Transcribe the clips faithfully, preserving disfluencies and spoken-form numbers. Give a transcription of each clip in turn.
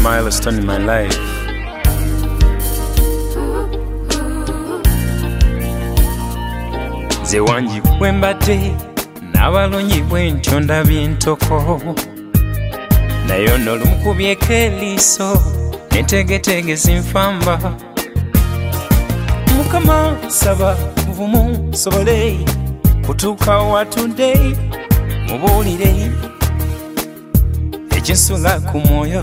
milestone in my life. Ze wanji wembadde n'abalonyi bwentyo ndabye entoko naye ono olumukubyeko eriiso netegetege zinfamba Mukama saba buvumu sobole kutuuka watudde mubuulire ekinsula ku mwoyo.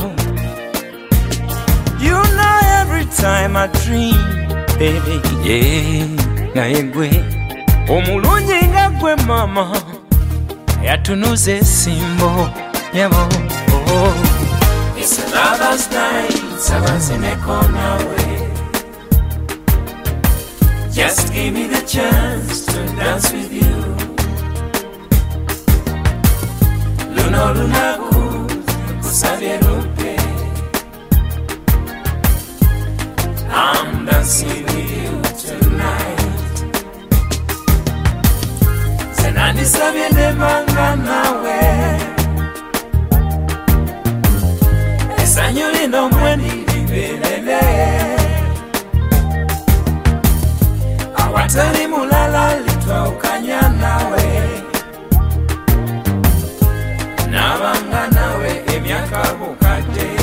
You know every time I dream baby yeah naye gwe omulungi nga gwe mama yatunuza esimbo yabo oh. It's a lover's night sabazineko nawe just give me the chance to dance with you luno lunaku kusabye lumpe I'm dancing with you tonight zenandisabye nemanga nawe esanyu lino mwendi libelele awatali mulala litwaukanya nawe nabanga nawe emyaka bukadde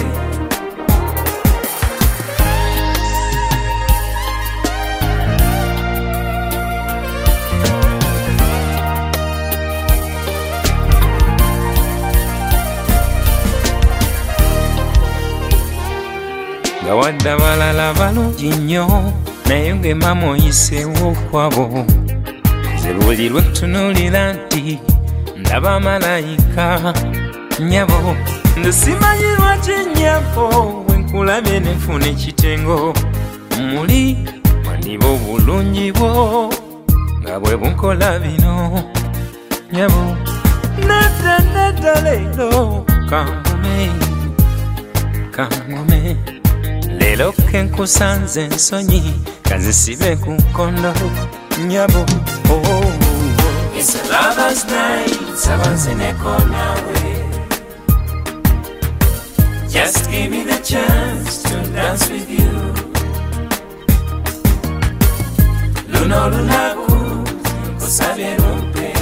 wadde abalala balungi nnyo naye nge mama oyiseewo kwabo nze buli lwe kutunuulira nti ndaba malayika nnyabo nze simanyi lwaki nnyabo bwe nkulabye ne nfuna ekitengo muli mwandiba obulungi bwo nga bwe bunkola bino nnyabo nedda nedda leero kangume kangume Lelo kenkusanze ensonyi kazisibe ku nkondo nyabo oh, oh, oh. It's a lover's night sabazineko nawe just give me the chance to dance with you luno lunaku kusabye lumpe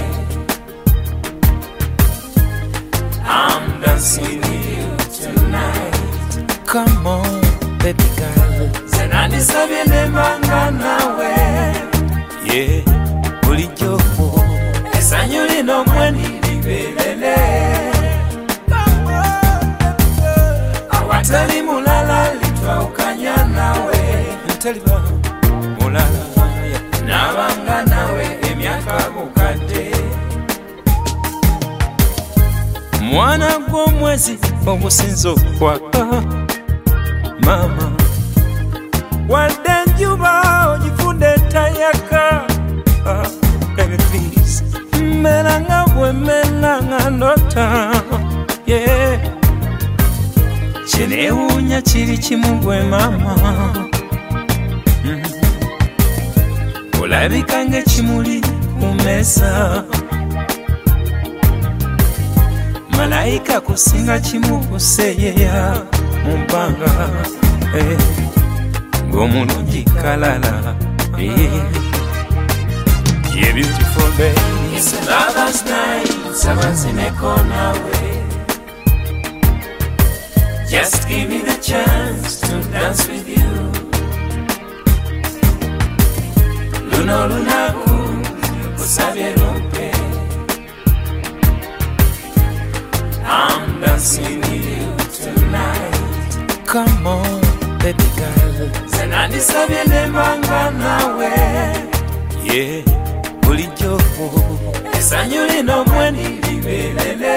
I'm dancing with you tonight come on baby girl zenandisabye nemanga nawe yeah bulijjo esanyu lino mwendi libelele awatali mulala litwaukanya nawe ntaliba mulala nabanga nawe emyaka bukadde mwana gw'omwezi ogusinza okwaka Mama wadde njuba ogifunde tayaka ah, baby please mera nga bwe mera nga ndota yeah kineewuunya kiri kimu gwe mama mm. olabika ng'ekimuli ku mmeeza malayika kusinga kimu kuseeyeya mumbanga eh, ng'omulungi kalala eh. You're beautiful baby It's a lover's night sabazineko nawe just give me the chance to dance with you luno lunaku kusabye lumpe I'm dancing with you tonight Come on, baby girl zenandisabye nemanga nawe yeah bulijjo esanyu lino mwendi libelele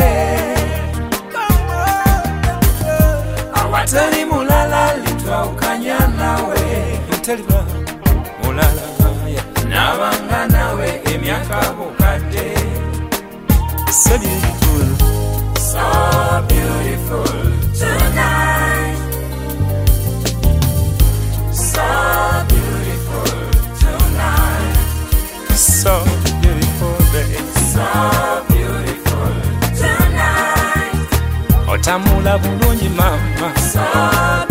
awatali mulala litwaukanya nawe ntaliba mulala nabanga nawe emyaka bukadde so beautiful so beautiful tonight so beautiful tonight so beautiful baby so beautiful tonight watambula bulungi mama